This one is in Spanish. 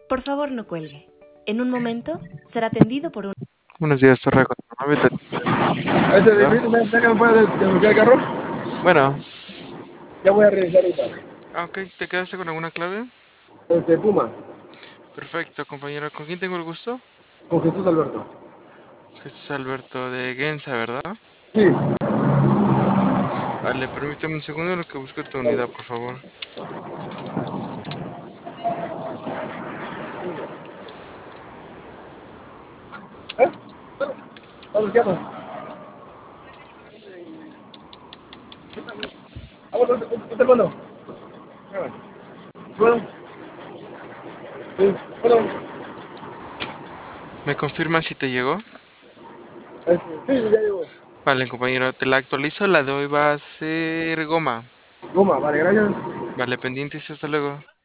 Por favor, no cuelgue. En un momento será atendido por un... Buenos días, Torre. Ese difícil, ¿me que me puede desbloquear el carro? Bueno, Ya voy a revisar ahorita. ok, ¿te quedaste con alguna clave? Puma, Perfecto, compañero. ¿Con quién tengo el gusto? con Jesús Alberto. Jesús Alberto de Gensa, ¿verdad? Sí, Vale, permítame un segundo en lo que busco tu unidad, por favor. ¿eh? Vamos, ¿qué hago? Vamos, ¿dónde mando? Bueno, sí, bueno, ¿Me confirmas si te llegó? sí, ya llegó. Vale, compañero, te la actualizo. La de hoy va a ser goma. Goma, vale, gracias. Vale, pendientes, hasta luego.